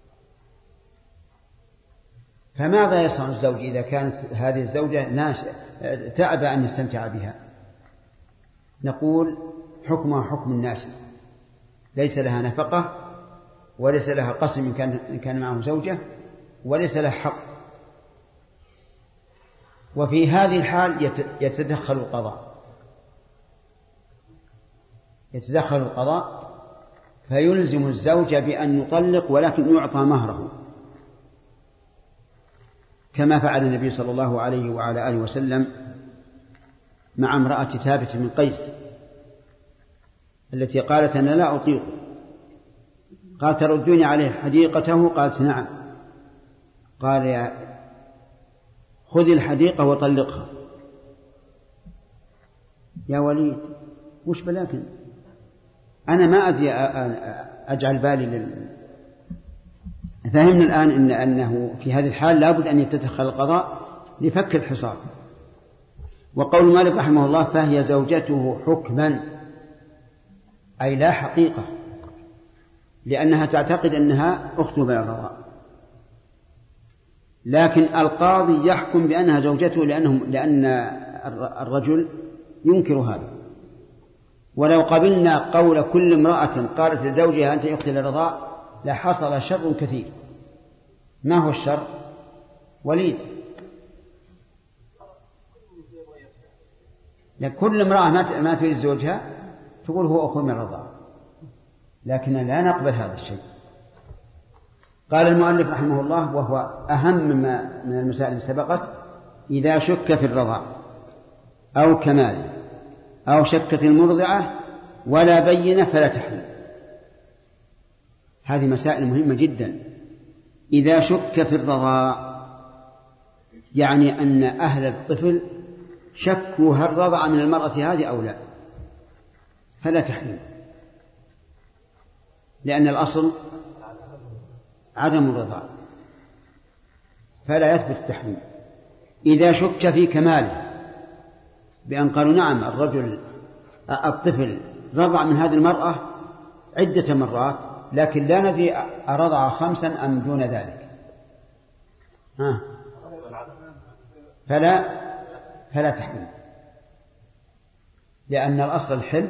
فماذا يصنع الزوج إذا كانت هذه الزوجة تأبى أن يستمتع بها؟ نقول حكمها حكم الناشز، ليس لها نفقة وليس لها قسم إن كان, إن كان معه زوجة، وليس لها حق. وفي هذه الحال يتدخل القضاء يتدخل القضاء فيلزم الزوج بأن يطلق ولكن يعطى مهره، كما فعل النبي صلى الله عليه وعلى آله وسلم مع امرأة ثابت بن قيس التي قالت أنا لا أطيق، قال تردوني عليه حديقته؟ قالت نعم. قال يا خذ الحديقة وطلقها. يا وليد وش بلاكن أنا ما أدري أجعل بالي لل... فهمنا الآن إن أنه في هذه الحال لابد أن يتدخل القضاء لفك الحصار. وقول مالك رحمه الله فهي زوجته حكما أي لا حقيقة، لأنها تعتقد أنها أخت بالرضاع، لكن القاضي يحكم بأنها زوجته لأنهم لأن الرجل ينكر هذا. ولو قبلنا قول كل امرأة قالت لزوجها أنت أخت للرضاع لحصل شر كثير. ما هو الشر؟ وليد، كل امرأة ما تريد زوجها تقول هو أخو من الرضاع، لكن لا نقبل هذا الشيء. قال المؤلف رحمه الله وهو أهم ما من المسائل التي سبقت: إذا شك في الرضاع أو كماله أو شكت المرضعة ولا بينة فلا تحرم. هذه مسائل مهمة جدا. إذا شك في الرضاع يعني أن أهل الطفل شكوا هل رضع من المرأة هذه أو لا فلا تحرم، لأن الأصل عدم الرضاع فلا يثبت التحريم. إذا شك في كماله بأن قالوا نعم الرجل الطفل رضع من هذه المرأة عدة مرات لكن لا ندري أرضع خمسا أم دون ذلك، ها فلا فلا تحرم، لأن الأصل الحل،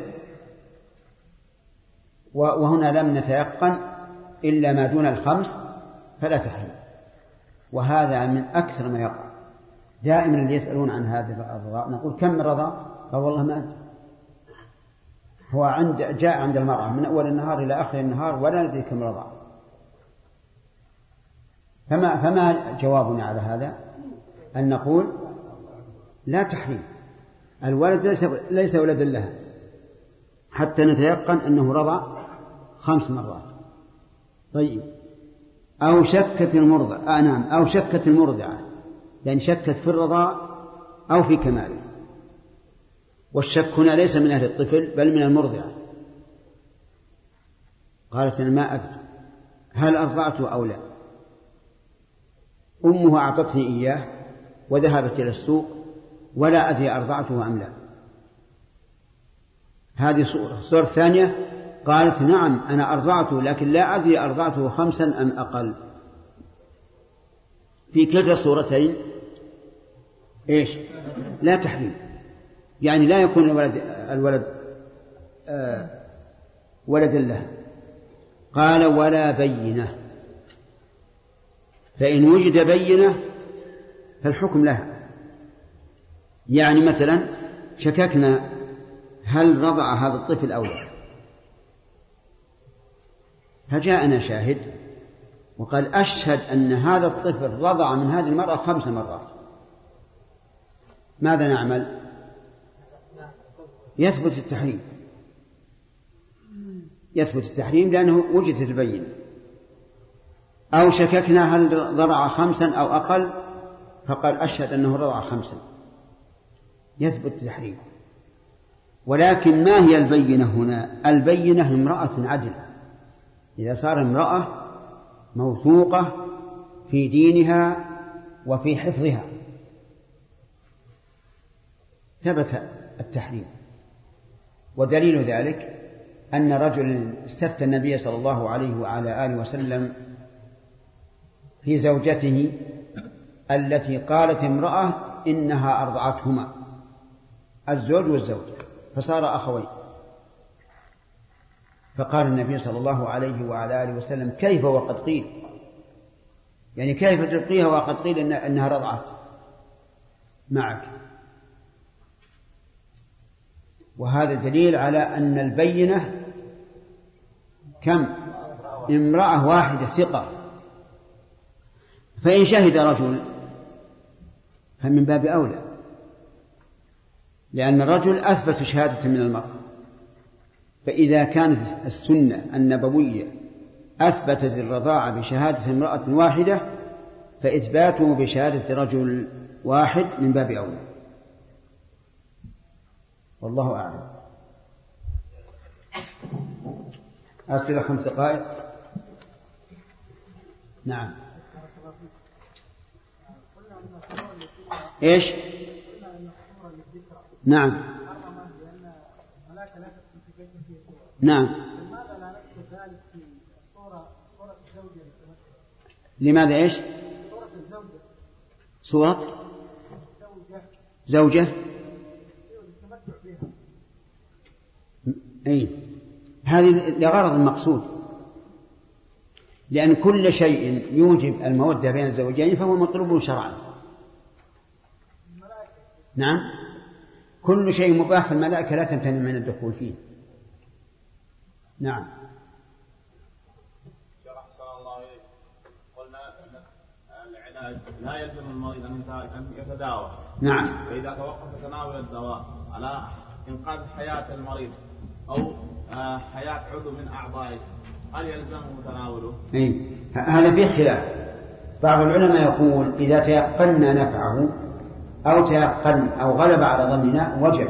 وهنا لم نتيقن إلا ما دون الخمس فلا تحرم. وهذا من أكثر ما يقع. دائما اللي يسألون عن هذا الرضاع نقول كم من رضاع؟ قال والله ما أدري. هو عند جاء عند المرأة من أول النهار إلى آخر النهار ولا ندري كم رضاع. فما, فما جوابنا على هذا؟ أن نقول لا تحريم، الولد ليس, ليس ولدا لها حتى نتيقن أنه رضع خمس مرات. طيب، أو شكت المرضع آه نعم أو شكت المرضعة، يعني شكت في الرضاع أو في كماله. والشك هنا ليس من أهل الطفل بل من المرضعة. قالت أنا ما أدري هل أرضعته أو لا، أمه أعطتني إياه وذهبت إلى السوق ولا أدري أرضعته أم لا. هذه صورة. الصورة الثانية قالت نعم أنا أرضعته لكن لا أدري أرضعته خمسا أم أقل. في كلتا الصورتين إيش؟ لا تحريم، يعني لا يكون الولد, الولد آه ولدا له. قال ولا بينة، فإن وجد بينة فالحكم لها. يعني مثلا شككنا هل رضع هذا الطفل أو لا، فجاءنا شاهد وقال أشهد أن هذا الطفل رضع من هذه المرأة خمس مرات، ماذا نعمل؟ يثبت التحريم، يثبت التحريم لأنه وجدت البينة. أو شككنا هل رضع خمسا أو أقل، فقال أشهد أنه رضع خمسا، يثبت التحريم. ولكن ما هي البينة هنا؟ البينة امرأة عدلة، إذا صار امرأة موثوقة في دينها وفي حفظها ثبت التحريم. ودليل ذلك أن رجل استفتى النبي صلى الله عليه وعلى آله وسلم في زوجته التي قالت امرأة إنها أرضعتهما، الزوج والزوجة، فصار أخوين. فقال النبي صلى الله عليه وعلى آله وسلم كيف وقد قيل، يعني كيف تلقيها وقد قيل إن أنها رضعت معك. وهذا دليل على أن البينة كم؟ امرأة واحدة ثقة. فإن شهد رجل فمن باب أولى، لأن الرجل أثبت شهادة من المرأة. فإذا كانت السنة النبوية أثبتت الرضاعة بشهادة امرأة واحدة فإثباته بشهادة رجل واحد من باب أولى، والله أعلم. أسئلة خمس دقائق. نعم. إيش؟ نعم. نعم. لماذا إيش؟ صورة زوجة. أي هذه لغرض مقصود، لأن كل شيء يوجب المودة بين الزوجين فهو مطلوب شرعا. نعم، كل شيء مباح الملائكة لا تمتنع من الدخول فيه. نعم. قلنا العلاج لا يلزم المريض أن يتداوى. نعم. فإذا توقف تناول الدواء على إنقاذ حياة المريض أو حياة عضو من أعضائه هل يلزمه تناوله؟ إيه؟ هذا فيه خلاف. بعض العلماء يقول إذا تيقنا نفعه أو تيقن أو غلب على ظننا وجب،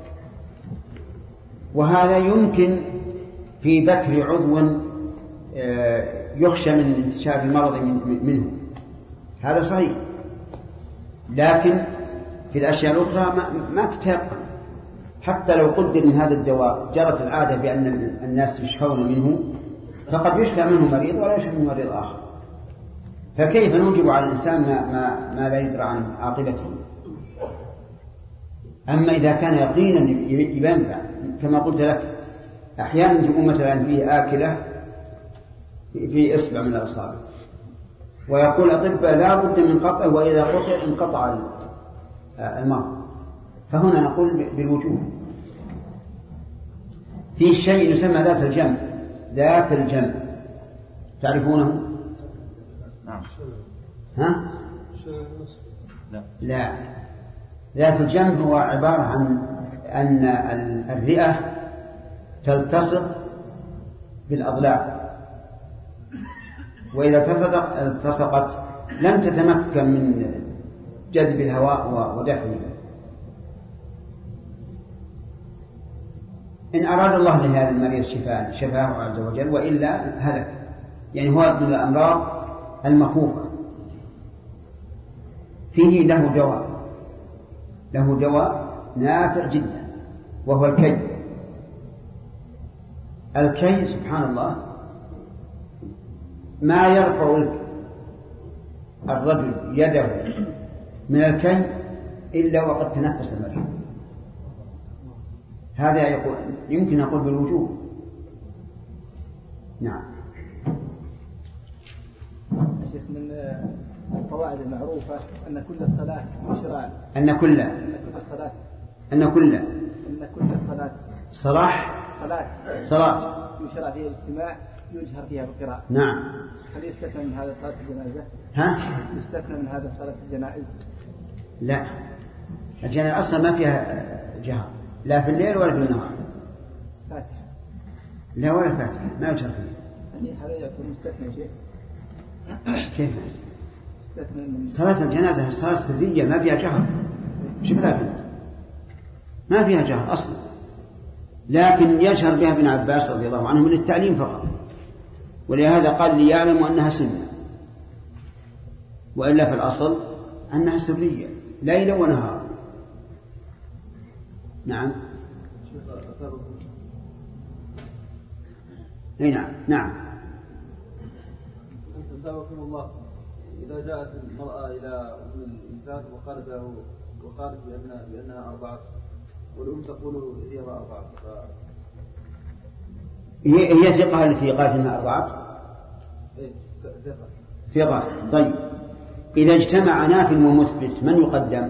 وهذا يمكن في بتر عضو يخشى من انتشار المرض منه، هذا صحيح. لكن في الأشياء الأخرى ما, ما تيقن، حتى لو قدر من هذا الدواء جرت العادة بأن الناس يشفون منه، فقد يشفى منه مريض ولا يشفى منه مريض آخر، فكيف نوجب على الإنسان ما, ما, ما لا يدرى عن عاقبته؟ أما إذا كان يقينا ينفع كما قلت لك، أحيانا تكون مثلا فيه آكلة في إصبع من الأصابع ويقول الأطباء لا بد من قطعه وإذا قطع انقطع المرض، فهنا نقول بالوجوب. في شيء يسمى ذات الجنب، ذات الجنب تعرفونه؟ نعم. ها؟ لا، ذات الجنب هو عبارة عن أن الرئة تلتصق بالأضلاع، وإذا التصقت لم تتمكن من جذب الهواء ودفعه، إن أراد الله لهذا المريض شفاء شفاه عز وجل، وإلا هلك، يعني هو من الأمراض المخوفة. فيه له دواء له دواء نافع جدا، وهو الكي. الكي سبحان الله ما يرفع الرجل يده من الكي إلا وقد تنفس المريض. هذا يقول يمكن أقول بالوجوب. نعم. شيخ من القواعد المعروفة أن كل صلاة يشرع أن كل أن كل صلاة أن كل أن كل صلاة صلاح صلاة صلاة يشرع فيها الاجتماع يجهر فيها بالقراءة. نعم. هل يستثنى من هذا صلاة الجنازة؟ ها؟ يستثنى من هذا صلاة الجنائز؟ لا، الجنازة أصلا ما فيها جهر، لا في الليل ولا في النهار. فاتحة؟ لا ولا فاتحة، ما يجهر فيها. يعني هذا يكون مستثنى شيء. كيف مستثنى من صلاة الجنازة صلاة سرية ما فيها جهر، شو بلا فيها؟ ما فيها جهر أصلا، لكن يجهر بها ابن عباس رضي الله عنه من التعليم فقط، ولهذا قال ليعلموا أنها سنة، وإلا في الأصل أنها سرية ليلا ونهارا. نعم. اي نعم. نعم. أثابكم الله، إذا جاءت المرأة إلى أم الإنسان وقالت له وقالت بأنها بأنها أربعة، والأم تقول هي ما أربعة، ف... هي هي ثقة التي قالت أنها أربعة. إيه ثقة. ثقة. طيب إذا اجتمع ناف ومثبت من يقدم؟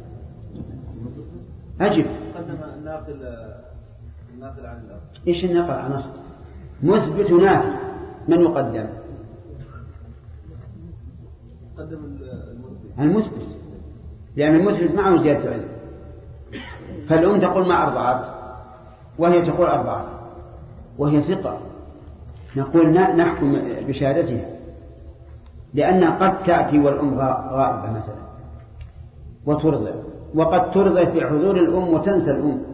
أجب. قدم الناقل الناقل عن الأصل. إيش الناقل عن الأصل؟ مثبت ناف من يقدم؟ قدم المثبت. المثبت، لأن المثبت معه زيادة علم. فالأم تقول ما أرضعت وهي تقول أرضعت وهي ثقة، نقول نحكم بشهادتها، لأنها قد تأتي والأم غائبة مثلا وترضع، وقد ترضع في حضور الأم وتنسى الأم.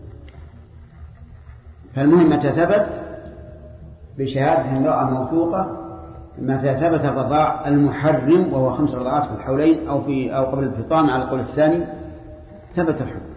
فالمهم متى ثبت بشهادة امرأة موثوقة، متى ثبت الرضاع المحرم وهو خمس رضعات في الحولين أو في أو قبل الفطام على القول الثاني، ثبت الحكم.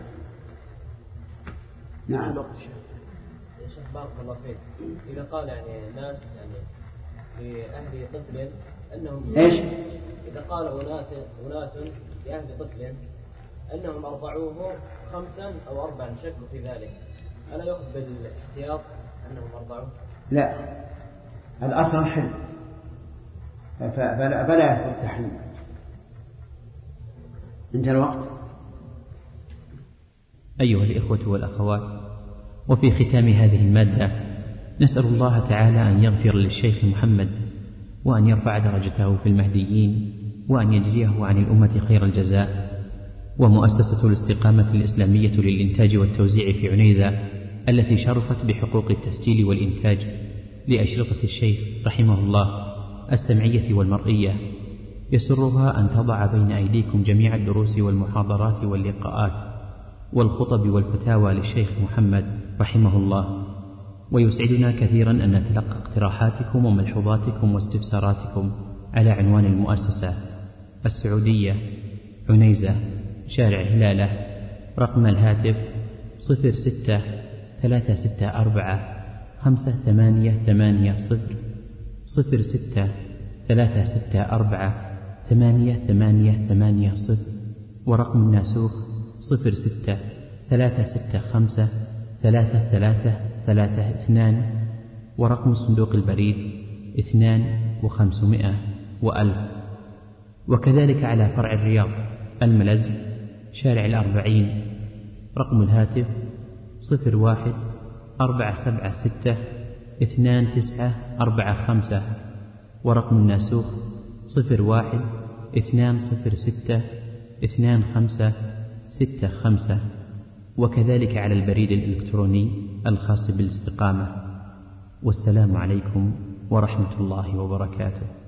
نعم. يا شيخ بارك الله فيك، إذا قال يعني ناس يعني في أهل طفل أنهم إيش؟ إذا قال أناس أناس في أهل طفل أنهم أرضعوه خمسا أو أربعا، شك في ذلك، ألا يأخذ بالاحتياط أنهم أرضعوه؟ لا، الأصل حل، فلا, فلا يثبت التحريم. انتهى الوقت. أيها الإخوة والأخوات، وفي ختام هذه المادة نسأل الله تعالى أن يغفر للشيخ محمد، وأن يرفع درجته في المهديين، وأن يجزيه عن الأمة خير الجزاء. ومؤسسة الاستقامة الإسلامية للإنتاج والتوزيع في عنيزة، التي شرفت بحقوق التسجيل والإنتاج لأشرطة الشيخ رحمه الله السمعية والمرئية، يسرها أن تضع بين أيديكم جميع الدروس والمحاضرات واللقاءات والخطب والفتاوى للشيخ محمد رحمه الله. ويسعدنا كثيرا أن نتلقى اقتراحاتكم وملحوظاتكم واستفساراتكم على عنوان المؤسسة: السعودية، عنيزة، شارع هلالة، رقم الهاتف صفر ستة ثلاثة ستة أربعة خمسة ثمانية ثمانية صفر صفر ستة ثلاثة ستة أربعة ثمانية ثمانية ثمانية صفر، ورقم الناسوخ صفر ستة ثلاثة ستة خمسة ثلاثة ثلاثة ثلاثة اثنان، ورقم صندوق البريد اثنان وخمسمائة وألف. وكذلك على فرع الرياض الملز، شارع الأربعين، رقم الهاتف صفر واحد أربعة سبعة ستة اثنان تسعة أربعة خمسة، ورقم الناسوخ صفر واحد اثنان صفر ستة اثنان خمسة ستة خمسة. وكذلك على البريد الإلكتروني الخاص بالاستقامة. والسلام عليكم ورحمة الله وبركاته.